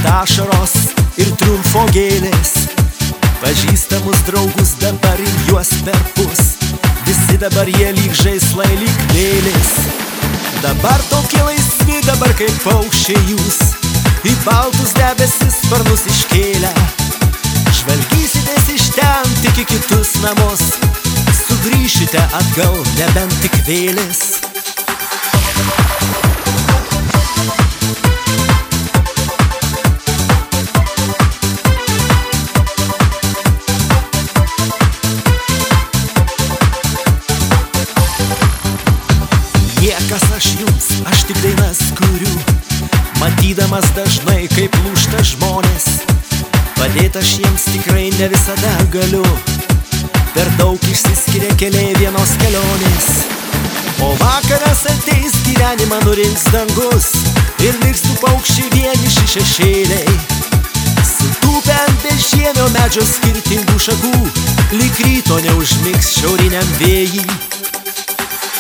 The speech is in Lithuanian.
ašaros ir triumfo gėlės. Pažįstamus draugus dabar ir juos perpus, visi dabar jie lyg žaislai, lyg lėlės. Dabar tokie laisvi, dabar kaip paukščiai jūs, į baltus debesis sparnus iškėlę. Žvalgysitės iš ten tik į kitus namus, sugrįšite atgal nebent tik vėlės. Niekas aš jums, aš tik dainas kuriu, matydamas dažnai kaip lūžta žmonės. Padėt aš jiems tikrai ne visada galiu, per daug išsiskiria keliai vienos kelionės. O vakaras ateis, gyvenimą nurinks dangus ir liks tų paukščiai vieniši šešėliai, sutūpę ant bežiemio medžio skirtingų šakų, lyg ryto neužmigs šiauriniam vėjį.